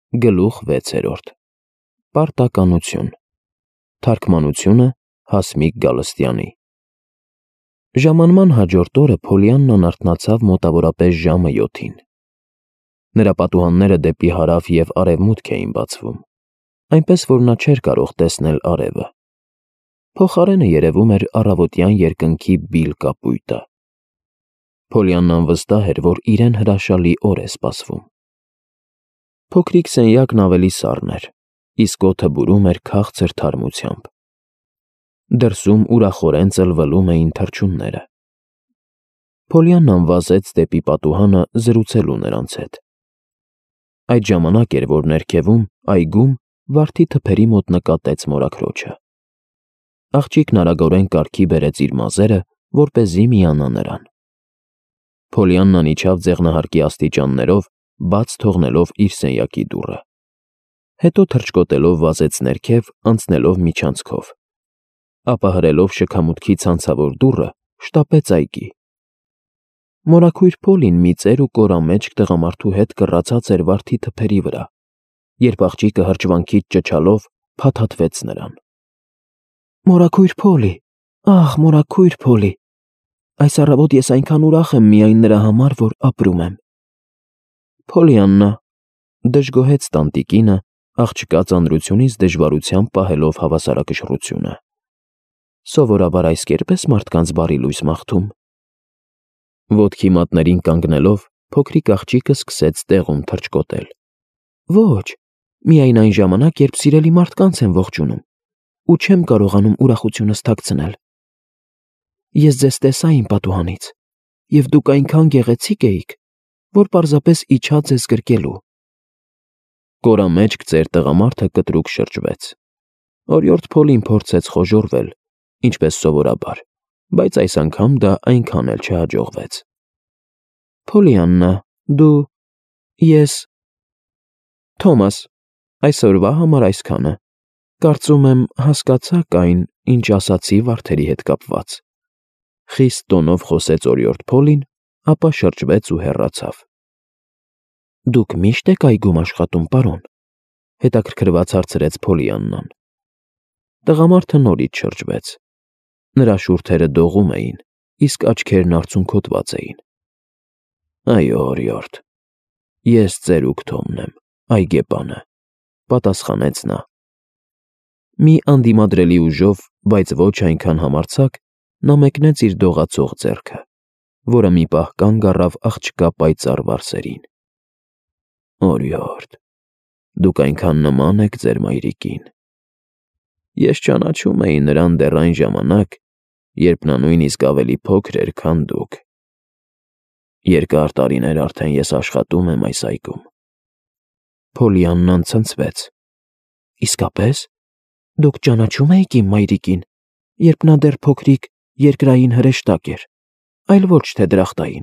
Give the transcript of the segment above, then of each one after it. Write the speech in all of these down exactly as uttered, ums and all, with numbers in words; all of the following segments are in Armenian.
Գլուխ վեցերորդ Պարտականություն Թարգմանությունը Հասմիկ Գալստյանի Ժամանման հաջորդ օրը Փոլիաննան արթնացավ մոտավորապես ժամը յոթին։ Նրա պատուհանները դեպի հարավ և արևմուտք էին բացվում, այնպես որ նա չէր կարող տեսնել արևը։ Փոխարենը երևում էր առավոտյան երկնքի բիլ կապույտը։ Փոլիաննան վստահ էր, որ իրեն հրաշալի օր է սպասվում։ Փոքրիկ սենյակն ավելի սառն էր, իսկ օդը բուրում էր քաղցր թարմությամբ։ Դրսում ուրախորեն ծլվլում էին թռչունները։ Փոլիաննան վազեց դեպի պատուհանը զրուցելու նրանց հետ։ Այդ ժամանակ էր, որ ներքևում, այգում, վարդի թփերի մոտ նկատեց մորաքրոջը։ Աղջիկն արագորեն կարգի բերեց իր մազերը, որպեսզի միանա նրան։ Փոլիաննան իջավ ձեղնահարկի աստիճաններով, բաց թողնելով իր սենյակի դուռը։ Հետո թռչկոտելով վազեց ներքև, անցնելով միջանցքով։ Ապա հրելով շքամուտքի ցանցավոր դուռը, շտապեց այգի։ Մորաքույր Փոլին մի ծեր ու կորամեջք տղամարդու հետ կռացած էր վարդի թփերի վրա, երբ աղջիկը հրճվանքից ճչալով փաթաթվեց նրան։ Մորաքույր Փոլի, ախ, մորաքույր Փոլի, այս առավոտ ես այնքան ուրախ եմ միայն նրա համար, որ ապրում եմ։ Փոլիաննա, դժգոհեց տանտիկինը, աղջկա ծանրությունից դժվարությամբ պահելով հավասարակշռությունը։ Սովորաբար այս կերպ ես մարդկանց բարի լույս մաղթում։ Ոտքի մատներին կանգնելով, փոքրիկ աղջիկը սկսեց տեղում թռչկոտել։ Ոչ, միայն այն ժամանակ, երբ սիրելի մարդկանց եմ ողջունում, ու չեմ կարողանում ուրախությունս թաքցնել։ Ես ձեզ տեսա իմ պատուհանից, և դուք այնքան գեղեցիկ էիք, որ պարզապես իջա ձեզ գրկելու։ Կորամեջք ծեր տղամարդը կտրուկ շրջվեց։ Օրիորդ Փոլին փորձեց խոժոռվել, ինչպես սովորաբար, բայց այս անգամ դա այնքան էլ չհաջողվեց։ Փոլիաննա, դու… ես… Թոմաս, այսօրվա համար այսքանը։ Կարծում եմ, հասկացաք այն, ինչ ասացի վարդերի հետ կապված։ Խիստ տոնով խոսեց օրիորդ Փոլին, ապա շրջվեց ու հեռացավ։ Դուք միշտ եք այգում աշխատում, պարոն, հետաքրքրված հարցրեց Փոլիաննան։ Տղամարդը նորից շրջվեց։ Նրա շուրթերը դողում էին, իսկ աչքերն արցունքոտված էին։ Այո, օրիորդ, ես ծերուկ Թոմն եմ, այգեպանը, պատասխանեց նա։ Մի անդիմադրելի ուժով, բայց ոչ այնքան համարձակ, նա մեկնեց իր դողացող ձեռքը, որը մի պահ կանգ առավ աղջկա պայծառ վարսերին։ Օրիորդ, դուք այնքան նման եք ձեր մայրիկին։ Ես ճանաչում էի նրան դեռ այն ժամանակ, երբ նա նույնիսկ ավելի փոքր էր, քան դուք։ Երկար տարիներ արդեն ես աշխատում եմ այս այգում։ Փոլիաննան ցնցվեց։ Իսկապես, դուք ճանաչում էիք իմ մայրիկին, երբ նա դեռ փոքրիկ երկրային հրեշտակ էր, այլ ոչ թե դրախտային։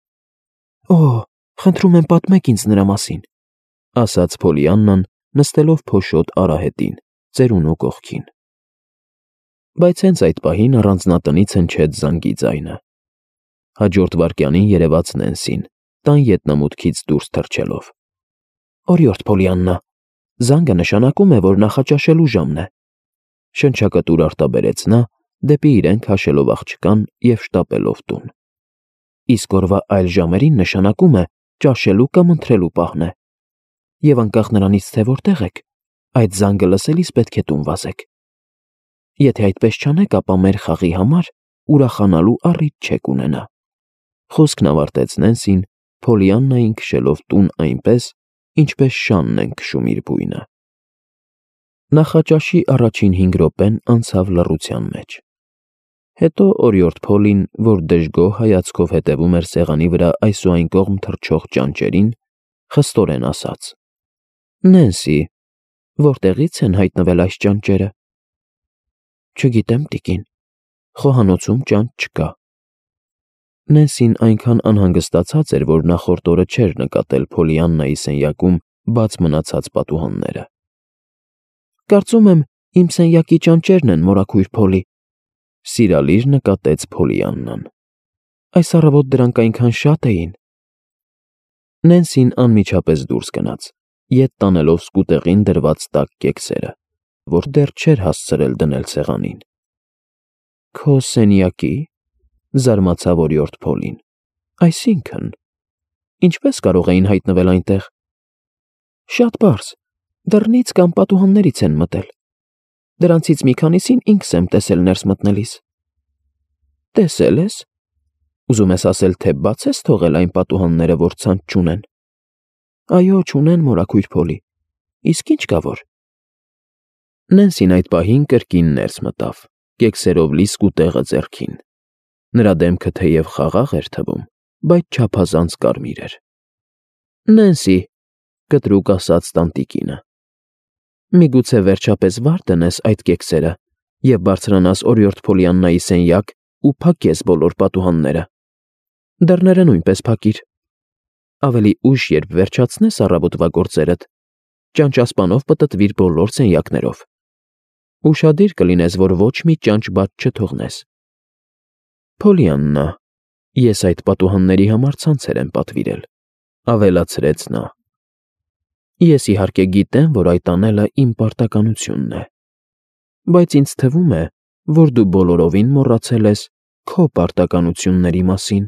Օ, խնդրում եմ պատմեք ինձ նրա մասին, ասաց Փոլիաննան, նստելով փոշոտ արահետին, ծերունու կողքին։ Բայց հենց այդ պահին առանձնատնից հնչեց զանգի ձայնը։ Հաջորդ վայրկյանին երևաց Նենսին, տան ետնամուտքից դուրս թռչելով։ Օրիորդ Փոլիաննա, զանգը նշանակում է, որ նախաճաշելու ժամն է, շնչակտուր արտաբերեց նա, դեպի իրեն քաշելով աղջկան և շտապելով տուն։ Իսկ օրվա այլ ժամերին նշանակում է ճաշելու կամ ընթրելու պահն է։ Եվ անկախ նրանից, թե որտեղ եք, այդ զանգը լսելիս պետք է տուն վազեք։ Եթե այդպես չանեք, ապա մեր խաղի համար ուրախանալու առիթ չեք ունենա։ Խոսքն ավարտեց Նենսին, Փոլիաննային քշելով տուն այնպես, ինչպես շանն են քշում իր բույնը։ Նախաճաշի առաջին հինգ րոպեն անցավ լռության մեջ։ Հետո օրիորդ Փոլին, որ դժգոհ հայացքով հետևում էր սեղանի վրա այս ու այն կողմ թռչող ճանճերին, խստորեն ասաց. Նենսի, որտեղից են հայտնվել այս ճանճերը։ Չգիտեմ, տիկին, խոհանոցում ճանճ չկա։ Նենսին այնքան անհանգստացած էր, որ նախորդ օրը չէր նկատել Փոլիաննայի սենյակում բաց մնացած պատուհանները։ Կարծում եմ, իմ սենյակի ճանճերն են, մորաքույր Փոլի, սիրալիր նկատեց Փոլիաննան։ Այս առավոտ դրանք այնքան շատ էին։ Նենսին անմիջապես դուրս գնաց, ետ տանելով սկուտեղին դրված տաք կեքսերը, որ դեռ չէր հասցրել դնել սեղանին։ Քո սենյակի, զարմացավ օրիորդ Փոլին։ Այսինքն, ինչպես կարող էին հայտնվել այնտեղ։ Շատ պարզ, դռնից կամ պատուհաններից են մտել։ Դրանցից մի քանիսին ինքս եմ տեսել ներս մտնելիս։ Տեսել ես։ Ուզում ես ասել, թե բաց ես թողել այն պատուհանները, որ ցանց չունեն։ Այո, չունեն, մորաքույր Փոլի։ Իսկ ինչ կա որ։ Նենսին այդ պահին կրկին ներս մտավ, կեքսերով լի սկուտեղը ձեռքին։ Նրա դեմքը թեև խաղաղ էր թվում, բայց չափազանց կարմիր էր։ Նենսի, կտրուկ ասաց տանտիկինը, միգուցե վերջապես վար դնես այդ կեքսերը և բարձրանաս օրիորդ Փոլիաննայի սենյակ ու փակես բոլոր պատուհանները։ Դռները նույնպես փակիր։ Ավելի ուշ, երբ վերջացնես առավոտվա գործերդ, ճանճասպանով պտտվիր բոլոր սենյակներով։ Ուշադիր կլինես, որ ոչ մի ճանճ բաց չթողնես։ Փոլիաննա, ես այդ պատուհանների համար ցանցեր եմ պատվիրել, ավելացրեց նա։ Ես իհարկե գիտեմ, որ այդ անելը իմ պարտականությունն է, բայց ինձ թվում է, որ դու բոլորովին մոռացել ես քո պարտականությունների մասին։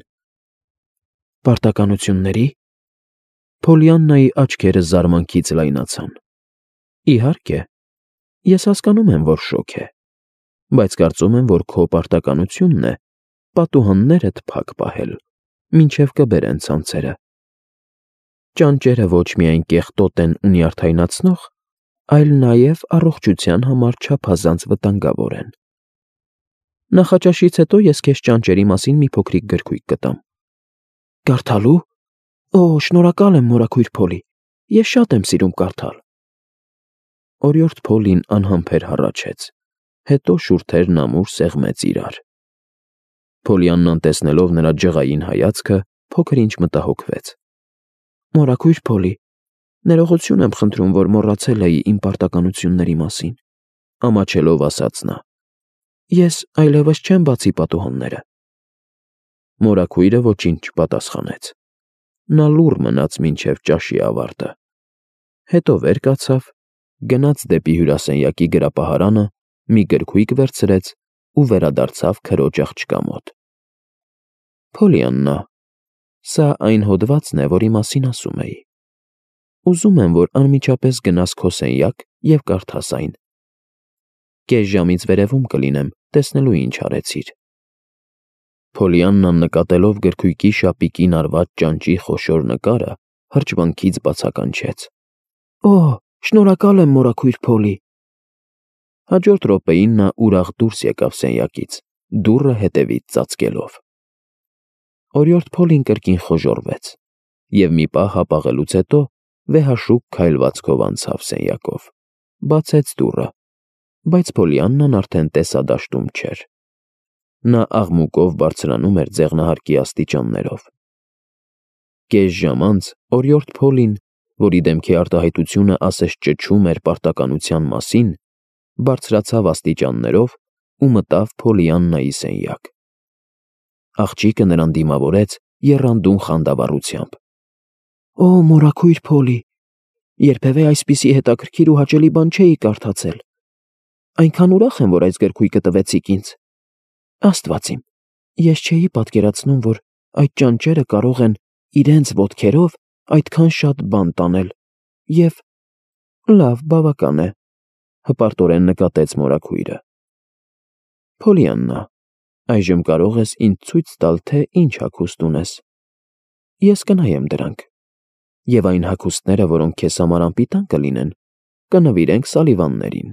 Պարտականությունների։ Փոլիաննայի աչքերը զարմանքից լայնացան։ Իհարկե, ես հասկանում եմ, որ շոգ է, բայց կարծում եմ, որ քո պարտականությունն է պատուհաններդ փակ պահել, մինչև կբերեն ցանցերը։ Ճանճերը ոչ միայն կեղտոտ են ու նյարդայնացնող, այլ նաև առողջության համար չափազանց վտանգավոր են։ Նախաճաշից հետո ես քեզ ճանճերի մասին մի փոքրիկ գրքույկ կտամ։ Կարդալու։ Օ, շնորհակալ եմ, մորաքույր Փոլի, ես շատ եմ սիրում կարդալ։ Օրիորդ Փոլին անհամբեր հառաչեց, հետո շուրթերն ամուր սեղմեց իրար։ Փոլիաննան տեսնելով նրա ջղային հայացքը, փոքր-ինչ մտահոգվեց։ Մորաքույր Փոլի, ներողություն եմ խնդրում, որ մոռացել էի իմ պարտականությունների մասին, ամաչելով ասաց նա։ Ես այլևս չեմ բացի պատուհանները։ Մորաքույրը ոչինչ չպատասխանեց։ Նա լուռ մնաց մինչև ճաշի ավարտը։ Հետո վեր կացավ, գնաց դեպի հյուրասենյակի գրապահարանը, մի գրքույկ վերցրեց ու վերադարձավ քրոջ աղջկա մոտ։ Փոլիաննա, սա այն հոդվածն է, որի մասին ասում էի։ Ուզում եմ, որ անմիջապես գնաս քո սենյակ և կարդաս այն։ Կես ժամից վերևում կլինեմ, տեսնելու ինչ արեցիր։ Փոլիաննան նկատելով գրքույկի շապիկին արված ճանճի խոշոր նկարը, հրճվանքից բացականչեց։ Օ, շնորհակալ եմ, մորաքույր Փոլի։ Հաջորդ րոպեին նա ուրախ դուրս եկավ սենյակից, դուռը հետևից ծածկելով։ Օրիորդ Փոլին կրկին խոժոռվեց և մի պահ հապաղելուց հետո վեհաշուկ քայլվածքով անցավ սենյակով, բացեց դուռը, բայց Փոլիաննան արդեն տեսադաշտում չէր։ Նա աղմուկով բարձրանում էր ձեղնահարկի աստիճաններով։ Կես ժամ անց օրիորդ Փոլին, որի դեմքի արտահայտությունը ասես ճչում էր պարտականության մասին, բարձրացավ աստիճաններով ու մտավ Փոլիաննայի սենյակ։ Աղջիկը նրան դիմավորեց եռանդուն խանդավառությամբ։ Օ, մորաքույր Փոլի, երբևէ այսպիսի հետաքրքիր ու հաճելի բան չէի կարդացել։ Այնքան ուրախ եմ, որ այս գրքույկը տվեցիք ինձ։ Աստված իմ, ես չէի պատկերացնում, որ այդ ճանճերը կարող են իրենց ոտքերով այդքան շատ բան տանել և… Լավ, բավական է, հպարտորեն նկատեց մորաքույրը։ Փոլիաննա, այժմ կարող ես ինձ ցույց տալ, թե ինչ հագուստ ունես։ Ես կնայեմ դրանք, և այն հագուստները, որոնք քեզ համար անպիտան կլինեն, կնվիրենք Սալիվաններին։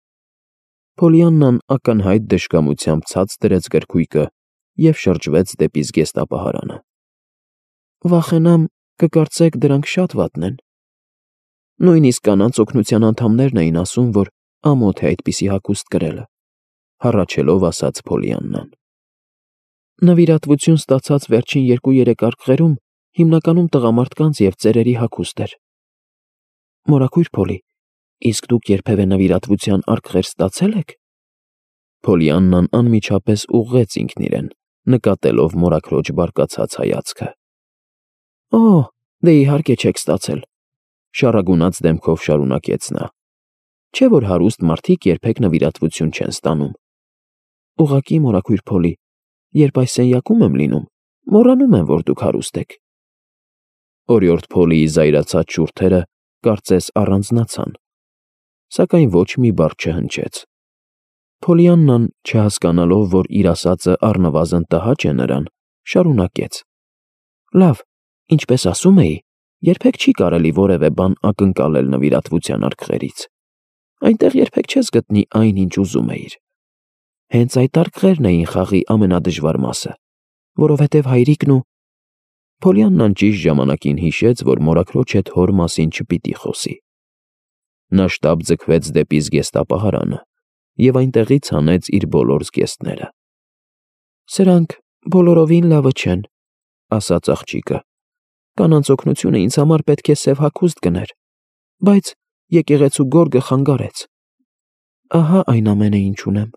Փոլիաննան ակնհայտ դժկամությամբ ցած դրեց գրքույկը և շրջվեց դեպի զգեստապահարանը։ Վախենամ, կկարծեք դրանք շատ վատն են։ Նույնիսկ կանանց օգնության անդամներն էին ասում, որ ամոթ է այդպիսի հագուստ կրելը, հառաչելով ասաց Փոլիաննան։ Նվիրատվություն ստացած վերջին երկու-երեք արկղերում հիմնականում տղամարդկանց և ծերերի հագուստ էր։ Մորաքույր Փոլի, իսկ դուք երբևէ նվիրատվության արկղեր ստացե՞լ եք։ Փոլիաննան անմիջապես ուղղեց ինքն իրեն, նկատելով մորաքրոջ բարկացած հայացքը։ Օ, դե իհարկե չեք ստացել։ Շառագունած դեմքով շարունակեց նա. Չէ՞ որ հարուստ մարդիկ երբեք նվիրատվություն չեն ստանում։ Ուղղակի մորաքույր Փոլի, երբ այս սենյակում եմ լինում, մոռանում եմ, որ դուք հարուստ եք։ Օրիորդ Փոլիի զայրացած շուրթերը կարծես առանձնացան, սակայն ոչ մի բառ չհնչեց։ Փոլիաննան, չհասկանալով, որ իր ասածը առնվազն տհաճ է նրան, շարունակեց. Լավ, ինչպես ասում էի, երբեք չի կարելի որևէ բան ակնկալել նվիրատվության արկղերից։ Այնտեղ երբեք չես գտնի այն, ինչ ուզում էիր։ Հենց այդ արկղերն էին խաղի ամենադժվար մասը, որովհետև հայրիկն ու… Փոլիաննան ճիշտ ժամանակին հիշեց, որ մորաքրոջ հետ հոր մասին չպիտի խոսի։ Նա շտապ ձգվեց դեպի զգեստապահարանը և այնտեղից հանեց իր բոլոր զգեստները։ Սրանք բոլորովին լավը չեն, ասաց աղջիկը։ Կանանց օգնությունը ինձ համար պետք է սև հագուստ գներ, բայց եկեղեցու գորգը խանգարեց։ Ահա այն ամենը, ինչ ունեմ։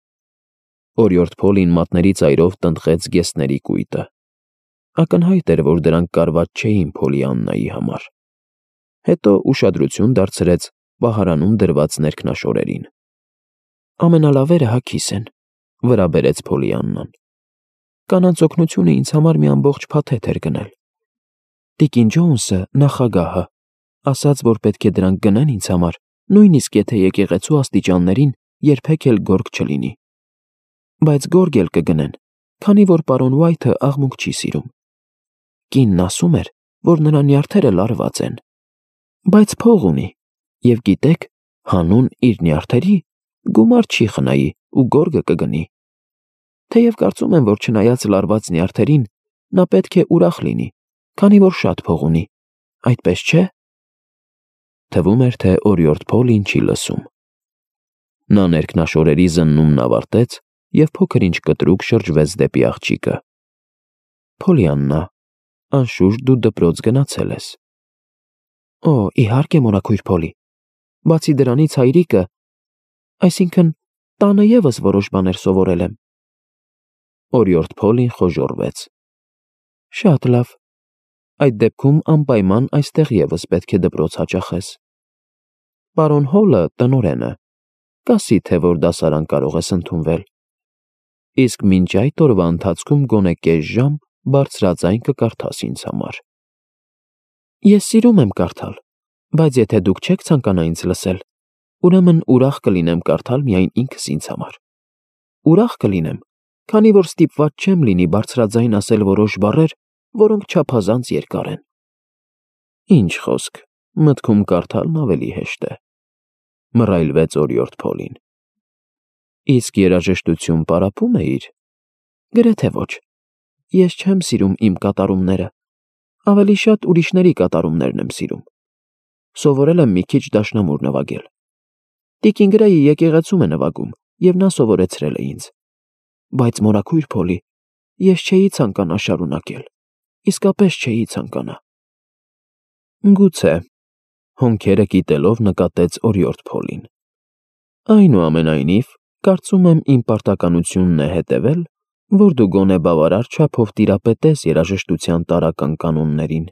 Օրիորդ Փոլին մատների ծայրով տնտղեց զգեստների կույտը։ Ակնհայտ էր, որ դրանք կարված չէին Փոլիաննայի համար։ Հետո ուշադրություն դարձրեց պահարանում դրված ներքնաշորերին։ Ամենալավերը հագիս են, վրա բերեց Փոլիաննան։ Կանանց օգնությունը ինձ համար մի ամբողջ փաթեթ էր գնել։ Տիկին Ջոնսը, նախագահը, ասաց, որ պետք է դրանք գնեն ինձ համար, նույնիսկ եթե եկեղեցու աստիճաններին երբեք էլ գորգ չլինի։ Բայց գորգ էլ կգնեն, քանի որ պարոն Ուայթը աղմուկ չի սիրում։ Կինն ասում էր, որ նրա նյարդերը լարված են, բայց փող ունի, և գիտեք, հանուն իր նյարդերի գումար չի խնայի ու գորգը կգնի։ Թեև կարծում եմ, որ չնայած լարված նյարդերին, նա պետք է ուրախ լինի, քանի որ շատ փող ունի, այդպես չէ՞։ Թվում էր, թե օրիորդ Փոլին չի լսում։ Նա ներքնաշորերի զննումն ավարտեց և փոքր-ինչ կտրուկ շրջվեց դեպի աղջիկը։ Փոլիաննա, անշուշտ դու դպրոց գնացել ես։ Օ, իհարկե, մորաքույր Փոլի, բացի դրանից հայրիկը, այսինքն տանը ևս որոշ բաներ սովորել եմ։ Օրիորդ Փոլին խոժոռվեց։ Շատ լավ, այդ դեպքում անպայման այստեղ ևս պետք է դպրոց հաճախես։ Պարոն Հոլը տնօրենը կասի, թե որ դասարան կարող ես ընդունվել։ Իսկ մինչ այդ օրվա ընթացքում գոնե կես ժամ բարձրաձայն կկարդաս ինձ համար։ Ես սիրում եմ կարդալ, բայց եթե դուք չեք ցանկանա ինձ լսել, ուրեմն ուրախ կլինեմ կարդալ միայն ինքս ինձ համար։ Ուրախ կլինեմ, քանի որ ստիպված չեմ լինի բարձրաձայն ասել որոշ բառեր, որոնք չափազանց երկար են։ Ինչ խոսք, մտքում կարդալն ավելի հեշտ է, մռայլվեց օրիորդ Փոլին։ Իսկ երաժշտություն պարապում էիր։ Գրեթե ոչ։ Ես չեմ սիրում իմ կատարումները, ավելի շատ ուրիշների կատարումներն եմ սիրում։ Սովորել եմ մի քիչ դաշնամուր նվագել։ Տիկին Գրեյի եկեղեցում է նվագում, և նա սովորեցրել է ինձ։ Բայց մորաքույր Փոլի, ես չէի ցանկանա շարունակել, իսկապես չէի ցանկանա։ Գուցե, հոնքերը կիտելով նկատեց օրիորդ Փոլին։ Այնուամենայնիվ, կարծում եմ իմ պարտականությունն է հետևել, որ դու գոնե բավարար չափով տիրապետես երաժշտության տարրական կանոններին։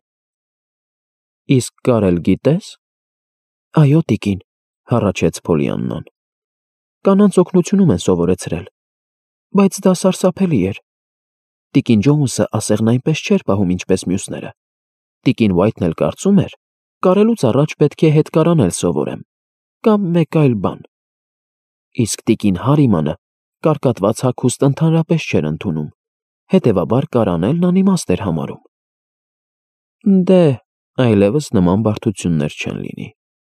Իսկ կարել գիտես։ Այո, տիկին, հառաչեց Փոլիաննան։ Կանանց օգնությունում են սովորեցրել, բայց դա սարսափելի էր։ Տիկին Ջոնսը ասեղն այնպես չէր պահում, ինչպես մյուսները։ Տիկին Ուայթն էլ կարծում էր, կարելուց առաջ պետք է հետկարան էլ սովորեմ, կամ մեկ այլ բան։ Իսկ տիկին Հարիմանը կարկատված հագուստ ընդհանրապես չէր ընդունում, հետևաբար կարանելն անիմաստ էր համարում։ Դե, այլևս նման բարդություններ չեն լինի։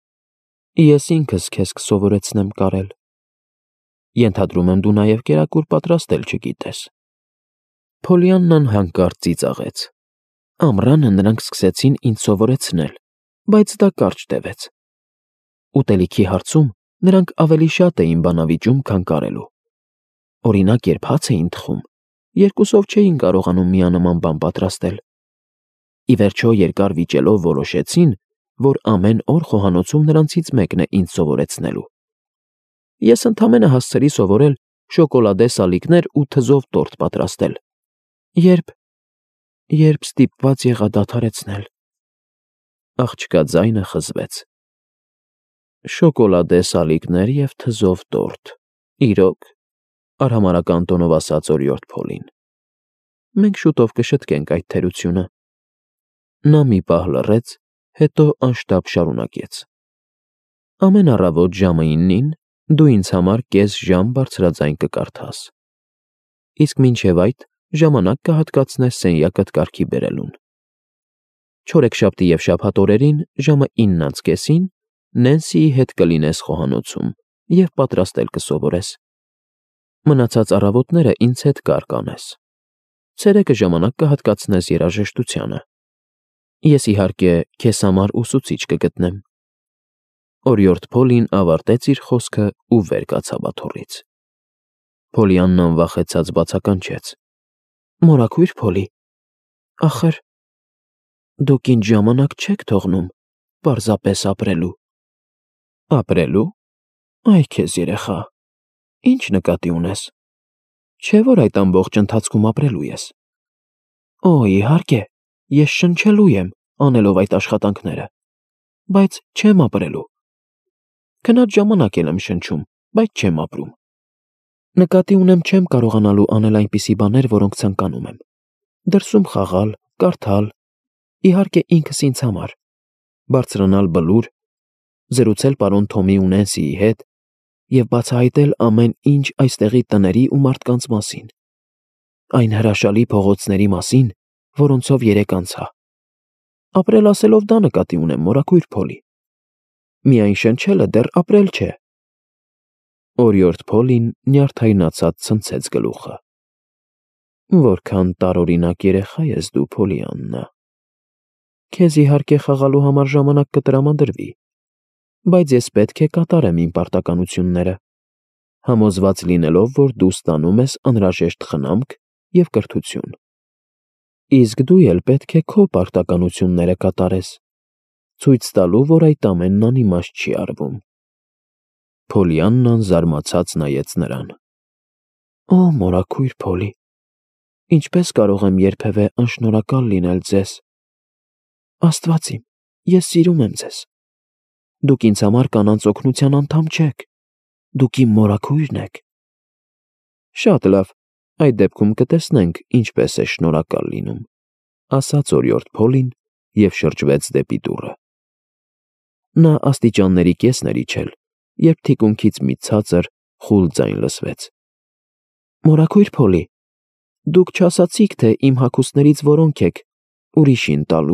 Ես ինքս քեզ կսովորեցնեմ կարել։ Ենթադրում եմ, դու նաև կերակուր պատրաստել չգիտես։ Փոլիաննան հանկարծ ծիծաղեց։ Ամռանը նրանք սկսեցին ինձ սովորեցնել, բայց դա կարճ տևեց։ Ուտելիքի հարցում նրանք ավելի շատ էին բանավիճում, քան կարելու։ Օրինակ, երբ հաց էին թխում, երկուսով չէին կարողանում միանման բան պատրաստել։ Ի վերջո, երկար վիճելով որոշեցին, որ ամեն օր խոհանոցում նրանցից մեկն է ինձ սովորեցնելու։ Ես ընդամենը հասցրի սովորել շոկոլադե սալիկներ ու թզով տորտ պատրաստել, երբ… երբ ստիպված եղա դադարեցնել։ Աղջկա ձայնը խզվեց։ Շոկոլադե սալիկներ և թզով տորտ, իրոք, արհամարհական տոնով ասաց օրիորդ Փոլին։ Մենք շուտով կշտկենք այդ թերությունը։ Նա մի պահ լռեց, հետո անշտապ շարունակեց. Ամեն առավոտ ժամը իննին դու ինձ համար կես ժամ բարձրաձայն կկարդաս։ Իսկ մինչև այդ ժամանակ կհատկացնես սենյակդ կարգի բերելուն։ Չորեքշաբթի և շաբաթ օրերին ժամը ինն անց կեսին Նենսիի հետ կլինես խոհանոցում և պատրաստել կսովորես։ Մնացած առավոտները ինձ հետ կար կանես։ Ցերեկը ժամանակ կհատկացնես երաժշտությանը։ Ես իհարկե քեզ համար ուսուցիչ կգտնեմ։ Օրիորդ Փոլին ավարտեց իր խոսքը ու վեր կացավ աթոռից։ Փոլիաննան վախեցած բացականչեց. Մորաքույր Փոլի, ախր դուք ինձ ժամանակ չեք թողնում պարզապես ապրելու։ Ապրելու։ Այ քեզ երեխա, ինչ նկատի ունես։ Չէ՞ որ այդ ամբողջ ընթացքում ապրելու ես։ Օ, իհարկե, ես շնչելու եմ, անելով այդ աշխատանքները, բայց չեմ ապրելու։ Քնած ժամանակ էլ եմ շնչում, բայց չեմ ապրում։ Նկատի ունեմ չեմ կարողանալու անել այնպիսի բաներ, որոնք ցանկանում եմ։ Դրսում խաղալ, կարդալ, իհարկե ինքս ինձ համար, բարձրանալ բլուր, զրուցել պարոն Թոմի ու Նենսիի հետ և բացահայտել ամեն ինչ այստեղի տների ու մարդկանց մասին, այն հրաշալի փողոցների մասին, որոնցով երեկ անցա։ Ապրել ասելով դա նկատի ունեմ, մորաքույր Փոլի։ Միայն շնչելը դեռ ապրել չէ։ Օրիորդ Փոլին նյարդայնացած ցնցեց գլուխը։ Որքան տարօրինակ երեխա ես դու, Փոլիաննա։ Քեզ իհարկե խաղալու համար ժամանակ կտրամադրվի, բայց ես պետք է կատարեմ իմ պարտականությունները, համոզված լինելով, որ դու ստանում ես անհրաժեշտ խնամք և կրթություն։ Իսկ դու էլ պետք է քո պարտականությունները կատարես, ցույց տալու, որ այդ ամենն անիմաստ չի արվում։ Փոլիաննան զարմացած նայեց նրան։ Օ, մորաքույր Փոլի, ինչպես կարող եմ երբևէ անշնորհակալ լինել ձեզ։ Աստված իմ, ես սիրում եմ ձեզ։ Դուք ինձ համար կանանց օգնության անդամ չեք, դուք իմ մորաքույրն եք։ Շատ լավ, այդ դեպքում կտեսնենք ինչպես է շնորհակալ լինում, ասաց օրիորդ Փոլին և շրջվեց դեպի դուռը։ Նա աստիճանների կեսն էր իջել, երբ թիկունքից մի ցածր, խուլ ձայն լսվեց. Մորաքույր Փոլի, դուք չասացիք, թե իմ հագուստներից որոնք եք ուրիշին տալու։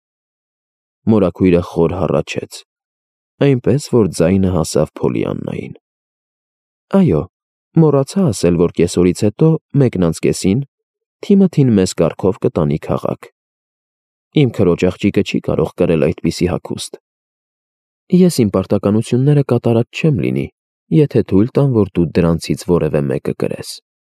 Մորաքույրը խոր հառաչեց, այնպես որ ձայնը հասավ Փոլիաննային։ Այո, մոռացա ասել, որ կեսօրից հետո մեկն անց կեսին Թիմոթին մեզ կարգով կտանի քաղաք։ Իմ քրոջ աղջիկը չի կարող կրել այդպիսի հագուստ։ Ես իմ պարտականությունները կատարած չեմ լինի, եթե թույլ տամ, որ դու դրանցից որևէ մեկը կրես։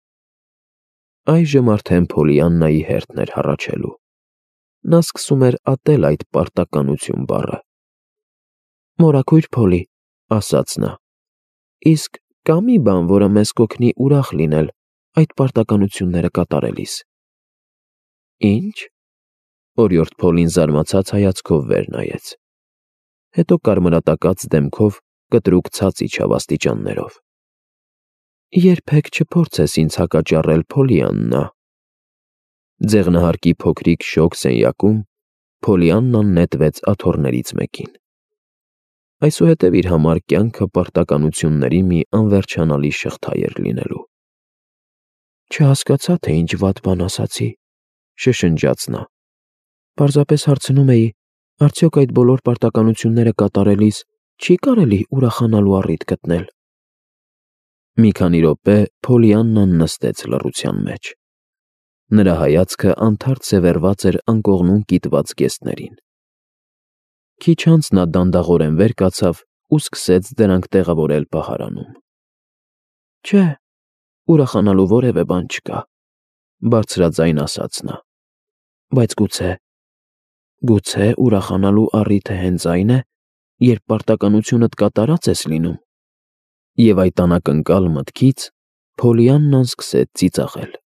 Այժմ արդեն Փոլիաննայի հերթն էր հառաչելու։ Նա սկսում էր ատել այդ պարտականություն բառը։ Մորաքույր Փոլի, ասաց նա, իսկ կա մի բան, որը մեզ կօգնի ուրախ լինել այդ պարտականությունները կատարելիս։ Ինչ։ Օրիորդ Փոլին զարմացած հայացքով վեր նայեց։ Հետո կարմրատակած դեմքով կտրուկ ցած իջավ աստիճաններով։ Երբեք չփորձես ինձ հակաճառել, Փոլիաննա։ Ձեղնահարկի փոքրիկ շոգ սենյակում Փոլիաննան նետվեց աթոռներից մեկին։ Այսուհետև իր համար կյանքը պարտականությունների մի անվերջանալի շղթա էր լինելու։ Չհասկացա, թե ինչ վատ բան ասացի, շշնջաց նա։ Պարզապես հարցնում էի, արդյոք այդ բոլոր պարտականությունները կատարելիս չի կարելի ուրախանալու առիթ գտնել։ Մի քանի րոպե Փոլիաննան նստեց լռության մեջ։ Նրա հայացքը անթարթ սևեռված էր անկողնում կիտված կեսներին։ Քիչ անց նա դանդաղորեն վեր կացավ ու սկսեց դրանք տեղավորել պահարանում։ Չէ, ուրախանալու որևէ բան չկա, բարձրաձայն ասաց նա։ Բայց գուցե, գուցե ուրախանալու առիթը հենց այն է, երբ պարտականությունդ կատարած ես լինում։ Եվ այդ անակնկալ մտքից Փոլիաննան սկսեց ծիծաղել։